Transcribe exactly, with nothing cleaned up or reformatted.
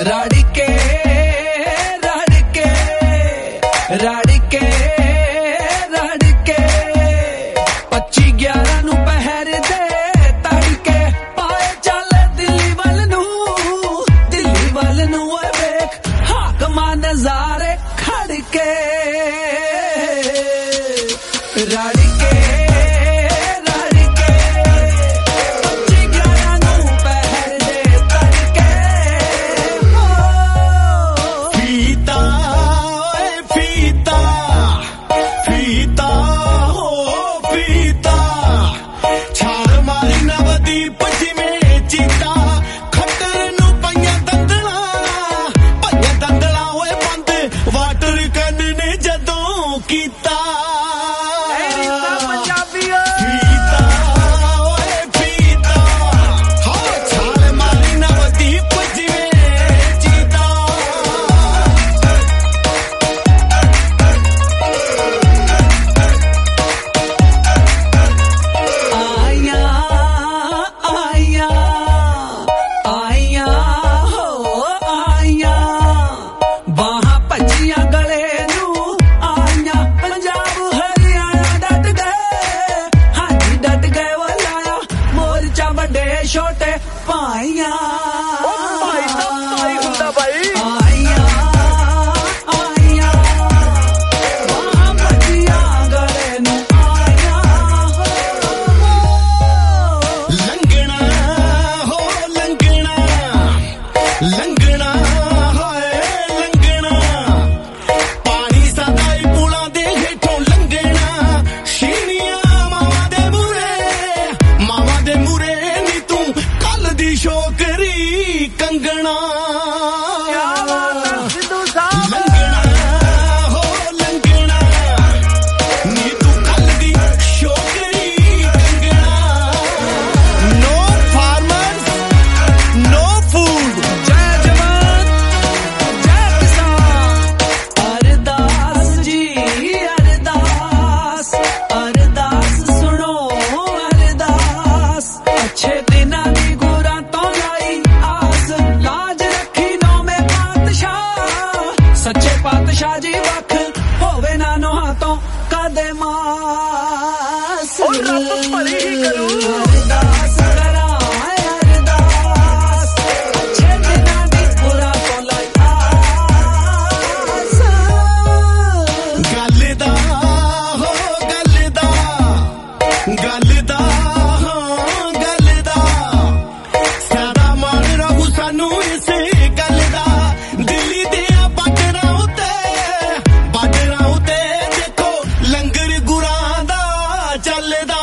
ਰੜਕੇ ਰੜਕੇ ਰੜਕੇ ਰੜਕੇ ਪੱਚੀ ਗਿਆਰਾਂ ਨੂੰ ਪਹਿਰ ਦੇ ਤੜਕੇ ਪਾਏ ਚੱਲ ਦਿੱਲੀ ਵੱਲ ਨੂੰ ਦਿੱਲੀ ਵੱਲ ਨੂੰ ਓਏ ਵੇਖ ਹਾਕਮਾਂ ਨਜ਼ਾਰੇ ਖੜਕੇ ਰੜਕੇ ਛੋਟੇ ਭਾਈਆਂ ਉਹ ਭਾਈ ਤਾਂ ਭਾਈ ਹੁੰਦਾ ਭਾਈ ਆਈਆਂ ਆਈਆਂ ਵਾਹ ਬੱਚੀਆਂ ਗਲੇ ਨੂੰ ਆਈਆਂ ਲੰਘਣਾ ਹੋ ਲੰਘਣਾ ਲੰਘਣਾ ਹੋਏ ਲੰਘਣਾ ਪਾਣੀ ਸਦਾ ਹੀ ਪੁਲਾਂ ਦੇ ਹੇਠੋਂ ਲੰਘਣਾ ਸ਼ੀਨੀਆਂ ਮਾਵਾਂ ਦੇ ਮੂਰੇ ਮਾਵਾਂ ਦੇ ਮੂਰੇ ਦੀ ਸ਼ੋਕਰੀ ਕੰਗਣਾ ਸਿੱਧੂ ਸਾਹਿਬ ਲੰਘਣਾ ਹੋ ਲੰਘਣਾ ਨੀ ਤੂੰ ਕੱਲ ਦੀ ਸ਼ੋਕਰੀ ਕੰਗਣਾ ਨੋ ਫਾਰਮਰਸ ਨੋ ਫੂਡ ਜੈ ਜਵਾਨ ਜੈ ਕਿਸਾਨ ਅਰਦਾਸ ਜੀ ਅਰਦਾਸ ਅਰਦਾਸ ਸੁਣੋ ਅਰਦਾਸ ਅੱਛੇ ਦਿਨਾਂ ਦੀ ਸੱਚੇ ਪਾਤਸ਼ਾਹ ਜੀ ਵੱਖ ਹੋਵੇ ਨਾ ਨੋਹਾਂ ਤੋਂ ਕਦੇ ਮਾਸ ਉਹ ਰੱਬ ਭਲੀ ਹੀ ਕਰੂ ਅਰਦਾਸ ਕਰਾਂ ਅਰਦਾਸ ਅੱਛੇ ਦਿਨਾਂ ਦੀ ਪੂਰਾ ਤੋਂ ਲਈ ਆਸ ਗੱਲ ਦਾ ਹੋ ਗੱਲ ਦਾ ਗੱਲ ਦਾ ਹਾਂ ਗੱਲ ਦਾ ਸਦਾ ਮਾਣ ਰਹੂ ਸਾਨੂੰ ਇਸੇ ਗੱਲ ਦਾ ਦਿੱਲੀ ਦੇ ਚੱਲਦਾ